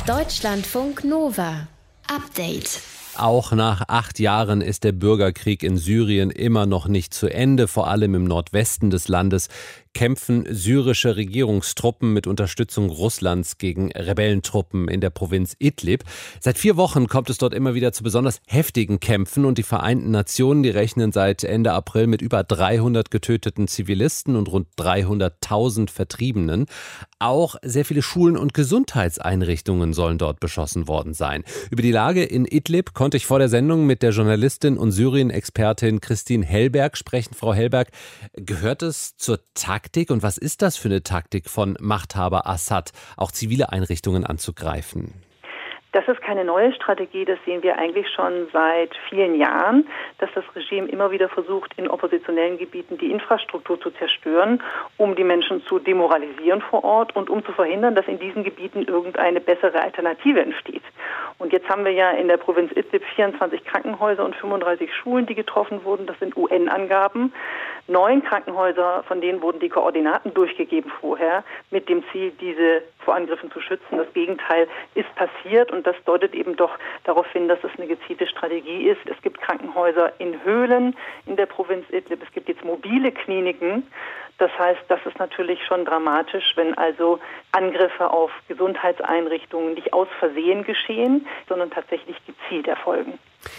Deutschlandfunk Nova. Update. Auch nach 8 Jahren ist der Bürgerkrieg in Syrien immer noch nicht zu Ende. Vor allem im Nordwesten des Landes kämpfen syrische Regierungstruppen mit Unterstützung Russlands gegen Rebellentruppen in der Provinz Idlib. Seit 4 Wochen kommt es dort immer wieder zu besonders heftigen Kämpfen und die Vereinten Nationen, die rechnen seit Ende April mit über 300 getöteten Zivilisten und rund 300.000 Vertriebenen. Auch sehr viele Schulen und Gesundheitseinrichtungen sollen dort beschossen worden sein. Über die Lage in Idlib konnte ich vor der Sendung mit der Journalistin und Syrien-Expertin Christine Hellberg sprechen. Frau Hellberg, gehört es zur Taktik und was ist das für eine Taktik von Machthaber Assad, auch zivile Einrichtungen anzugreifen? Das ist keine neue Strategie, das sehen wir eigentlich schon seit vielen Jahren, dass das Regime immer wieder versucht, in oppositionellen Gebieten die Infrastruktur zu zerstören, um die Menschen zu demoralisieren vor Ort und um zu verhindern, dass in diesen Gebieten irgendeine bessere Alternative entsteht. Und jetzt haben wir ja in der Provinz Idlib 24 Krankenhäuser und 35 Schulen, die getroffen wurden. Das sind UN-Angaben. 9 Krankenhäuser, von denen wurden die Koordinaten durchgegeben vorher, mit dem Ziel, diese vor Angriffen zu schützen. Das Gegenteil ist passiert und das deutet eben doch darauf hin, dass es eine gezielte Strategie ist. Es gibt Krankenhäuser in Höhlen in der Provinz Idlib. Es gibt jetzt mobile Kliniken. Das heißt, das ist natürlich schon dramatisch, wenn also Angriffe auf Gesundheitseinrichtungen nicht aus Versehen geschehen, sondern tatsächlich gezielt erfolgen.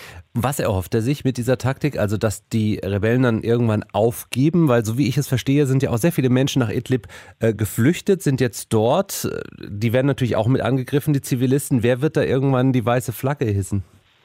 Was erhofft er sich mit dieser Taktik? Also, dass die Rebellen dann irgendwann aufgeben? Weil, so wie ich es verstehe, sind ja auch sehr viele Menschen nach Idlib geflüchtet, sind jetzt dort. Die werden natürlich auch mit angegriffen, die Zivilisten. Wer wird da irgendwann die weiße Flagge hissen?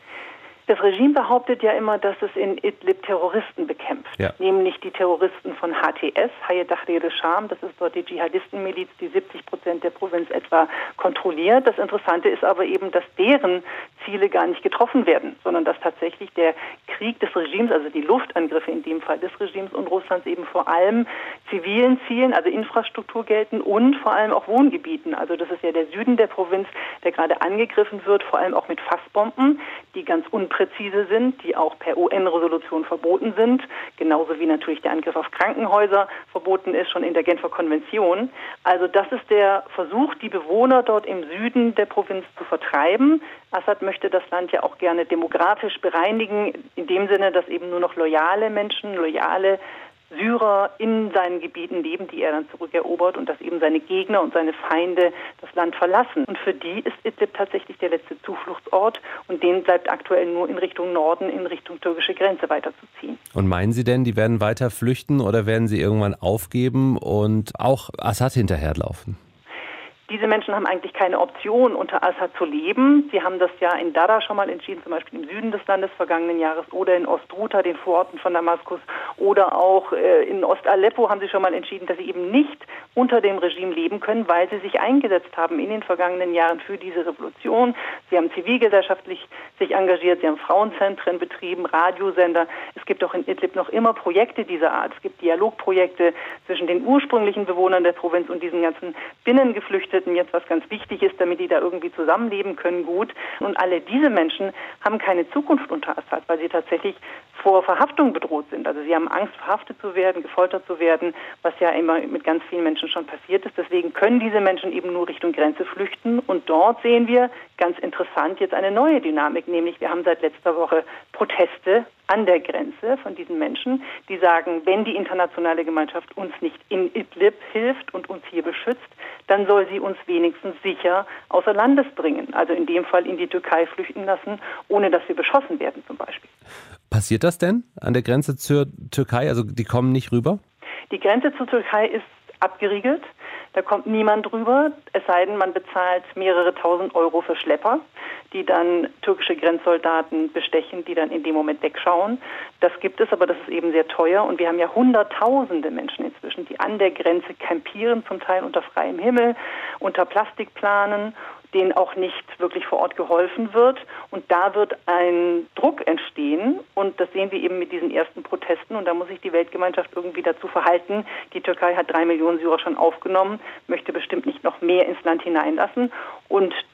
Das Regime behauptet ja immer, dass es in Idlib Terroristen bekämpft, nämlich die Terroristen von HTS, Hayat Tahrir al-Sham, das ist dort die Dschihadistenmiliz, die 70% der Provinz etwa kontrolliert. Das Interessante ist aber eben, dass deren Ziele gar nicht getroffen werden, sondern dass tatsächlich der Krieg des Regimes, also die Luftangriffe in dem Fall des Regimes und Russlands eben vor allem zivilen Zielen, also Infrastruktur gelten und vor allem auch Wohngebieten. Also das ist ja der Süden der Provinz, der gerade angegriffen wird, vor allem auch mit Fassbomben, die ganz unpräzise sind, die auch per UN-Resolution verboten sind, genauso wie natürlich der Angriff auf Krankenhäuser verboten ist, schon in der Genfer Konvention. Also das ist der Versuch, die Bewohner dort im Süden der Provinz zu vertreiben. Assad möchte das Land ja auch gerne demografisch bereinigen, in dem Sinne, dass eben nur noch loyale Menschen, loyale Syrer in seinen Gebieten leben, die er dann zurückerobert und dass eben seine Gegner und seine Feinde das Land verlassen. Und für die ist Idlib tatsächlich der letzte Zufluchtsort und denen bleibt aktuell nur in Richtung Norden, in Richtung türkische Grenze weiterzuziehen. Und meinen Sie denn, die werden weiter flüchten oder werden sie irgendwann aufgeben und auch Assad hinterherlaufen? Diese Menschen haben eigentlich keine Option, unter Assad zu leben. Sie haben das ja in Dara schon mal entschieden, zum Beispiel im Süden des Landes vergangenen Jahres oder in Ostruta, den Vororten von Damaskus, oder auch in Ost-Aleppo haben sie schon mal entschieden, dass sie eben nicht unter dem Regime leben können, weil sie sich eingesetzt haben in den vergangenen Jahren für diese Revolution. Sie haben zivilgesellschaftlich sich engagiert, sie haben Frauenzentren betrieben, Radiosender. Es gibt auch in Idlib noch immer Projekte dieser Art. Es gibt Dialogprojekte zwischen den ursprünglichen Bewohnern der Provinz und diesen ganzen Binnengeflüchteten, jetzt was ganz wichtig ist, damit die da irgendwie zusammenleben können, gut. Und alle diese Menschen haben keine Zukunft unter Assad, weil sie tatsächlich vor Verhaftung bedroht sind. Also sie haben Angst, verhaftet zu werden, gefoltert zu werden, was ja immer mit ganz vielen Menschen schon passiert ist. Deswegen können diese Menschen eben nur Richtung Grenze flüchten. Und dort sehen wir, ganz interessant, jetzt eine neue Dynamik, nämlich wir haben seit letzter Woche Proteste an der Grenze von diesen Menschen, die sagen, wenn die internationale Gemeinschaft uns nicht in Idlib hilft und uns hier beschützt, dann soll sie uns wenigstens sicher außer Landes bringen. Also in dem Fall in die Türkei flüchten lassen, ohne dass wir beschossen werden zum Beispiel. Passiert das denn an der Grenze zur Türkei? Also die kommen nicht rüber? Die Grenze zur Türkei ist abgeriegelt. Da kommt niemand drüber, es sei denn, man bezahlt mehrere tausend Euro für Schlepper, die dann türkische Grenzsoldaten bestechen, die dann in dem Moment wegschauen. Das gibt es, aber das ist eben sehr teuer. Und wir haben ja hunderttausende Menschen inzwischen, die an der Grenze campieren, zum Teil unter freiem Himmel, unter Plastikplanen, denen auch nicht wirklich vor Ort geholfen wird. Und da wird ein Druck entstehen. Und das sehen wir eben mit diesen ersten Protesten. Und da muss sich die Weltgemeinschaft irgendwie dazu verhalten. Die Türkei hat 3 Millionen Syrer schon aufgenommen, möchte bestimmt nicht noch mehr ins Land hineinlassen. Und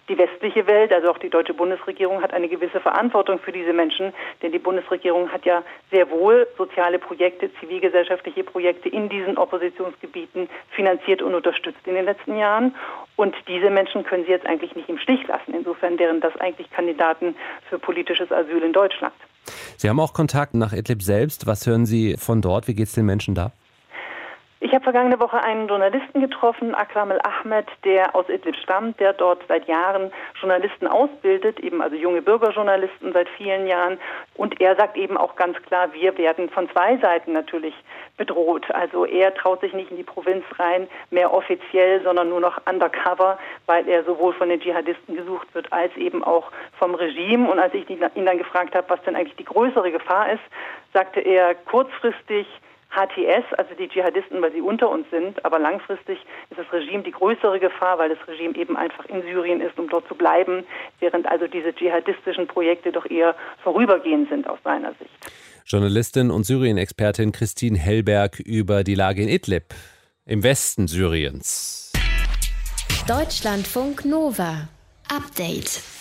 die westliche Welt, also auch die deutsche Bundesregierung, hat eine gewisse Verantwortung für diese Menschen, denn die Bundesregierung hat ja sehr wohl soziale Projekte, zivilgesellschaftliche Projekte in diesen Oppositionsgebieten finanziert und unterstützt in den letzten Jahren. Und diese Menschen können sie jetzt eigentlich nicht im Stich lassen. Insofern wären das eigentlich Kandidaten für politisches Asyl in Deutschland. Sie haben auch Kontakt nach Idlib selbst. Was hören Sie von dort? Wie geht es den Menschen da? Ich habe vergangene Woche einen Journalisten getroffen, Akram El-Ahmed, der aus Idlib stammt, der dort seit Jahren Journalisten ausbildet, eben also junge Bürgerjournalisten seit vielen Jahren. Und er sagt eben auch ganz klar, wir werden von zwei Seiten natürlich bedroht. Also er traut sich nicht in die Provinz rein, mehr offiziell, sondern nur noch undercover, weil er sowohl von den Dschihadisten gesucht wird, als eben auch vom Regime. Und als ich ihn dann gefragt habe, was denn eigentlich die größere Gefahr ist, sagte er kurzfristig HTS, also die Dschihadisten, weil sie unter uns sind, aber langfristig ist das Regime die größere Gefahr, weil das Regime eben einfach in Syrien ist, um dort zu bleiben, während also diese dschihadistischen Projekte doch eher vorübergehend sind aus seiner Sicht. Journalistin und Syrien-Expertin Christine Hellberg über die Lage in Idlib im Westen Syriens. Deutschlandfunk Nova. Update.